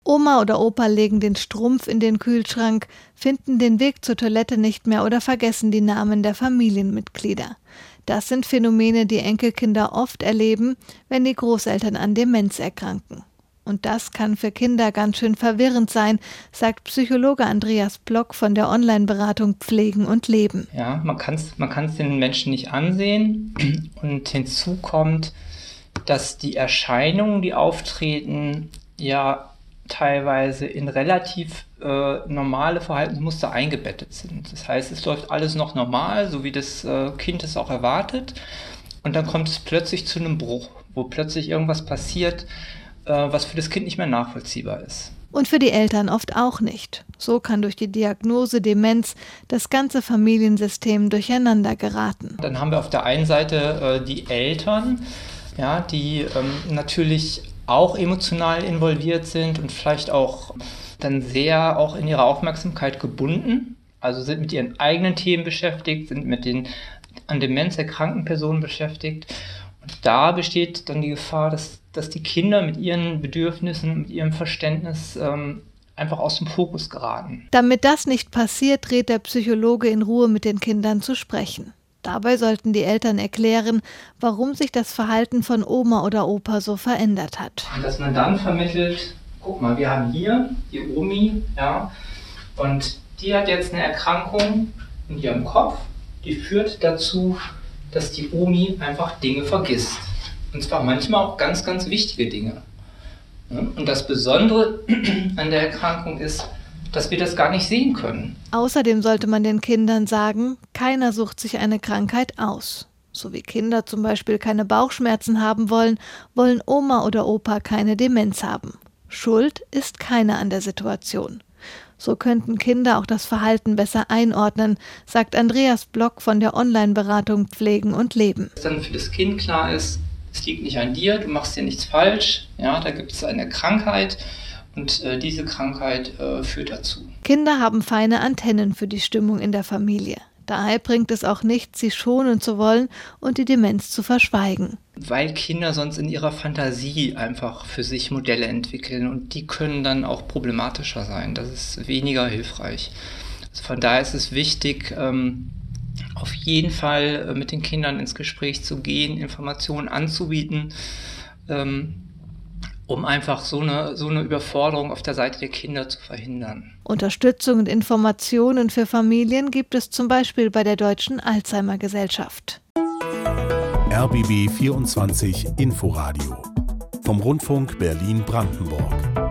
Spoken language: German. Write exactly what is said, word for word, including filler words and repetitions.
Oma oder Opa legen den Strumpf in den Kühlschrank, finden den Weg zur Toilette nicht mehr oder vergessen die Namen der Familienmitglieder. Das sind Phänomene, die Enkelkinder oft erleben, wenn die Großeltern an Demenz erkranken. Und das kann für Kinder ganz schön verwirrend sein, sagt Psychologe Andreas Block von der Online-Beratung Pflegen und Leben. Ja, man kann es man kann's den Menschen nicht ansehen. Und hinzu kommt, dass die Erscheinungen, die auftreten, ja teilweise in relativ äh, normale Verhaltensmuster eingebettet sind. Das heißt, es läuft alles noch normal, so wie das äh, Kind es auch erwartet. Und dann kommt es plötzlich zu einem Bruch, wo plötzlich irgendwas passiert, äh, was für das Kind nicht mehr nachvollziehbar ist. Und für die Eltern oft auch nicht. So kann durch die Diagnose Demenz das ganze Familiensystem durcheinander geraten. Dann haben wir auf der einen Seite äh, die Eltern, ja, die ähm, natürlich auch emotional involviert sind und vielleicht auch dann sehr auch in ihrer Aufmerksamkeit gebunden, also sind mit ihren eigenen Themen beschäftigt, sind mit den an Demenz erkrankten Personen beschäftigt. Und da besteht dann die Gefahr, dass, dass die Kinder mit ihren Bedürfnissen, mit ihrem Verständnis ähm, einfach aus dem Fokus geraten. Damit das nicht passiert, rät der Psychologe in Ruhe mit den Kindern zu sprechen. Dabei sollten die Eltern erklären, warum sich das Verhalten von Oma oder Opa so verändert hat. Dass man dann vermittelt, guck mal, wir haben hier die Omi, ja, und die hat jetzt eine Erkrankung in ihrem Kopf, die führt dazu, dass die Omi einfach Dinge vergisst. Und zwar manchmal auch ganz, ganz wichtige Dinge. Und das Besondere an der Erkrankung ist, dass wir das gar nicht sehen können. Außerdem sollte man den Kindern sagen, keiner sucht sich eine Krankheit aus. So wie Kinder zum Beispiel keine Bauchschmerzen haben wollen, wollen Oma oder Opa keine Demenz haben. Schuld ist keiner an der Situation. So könnten Kinder auch das Verhalten besser einordnen, sagt Andreas Block von der Online-Beratung Pflegen und Leben. Dass dann für das Kind klar ist, es liegt nicht an dir, du machst dir nichts falsch, ja, da gibt es eine Krankheit. Und äh, diese Krankheit äh, führt dazu. Kinder haben feine Antennen für die Stimmung in der Familie. Daher bringt es auch nichts, sie schonen zu wollen und die Demenz zu verschweigen. Weil Kinder sonst in ihrer Fantasie einfach für sich Modelle entwickeln und die können dann auch problematischer sein. Das ist weniger hilfreich. Also von daher ist es wichtig, ähm, auf jeden Fall äh, mit den Kindern ins Gespräch zu gehen, Informationen anzubieten, ähm, um einfach so eine, so eine Überforderung auf der Seite der Kinder zu verhindern. Unterstützung und Informationen für Familien gibt es zum Beispiel bei der Deutschen Alzheimer-Gesellschaft. R B B vierundzwanzig Inforadio vom Rundfunk Berlin-Brandenburg.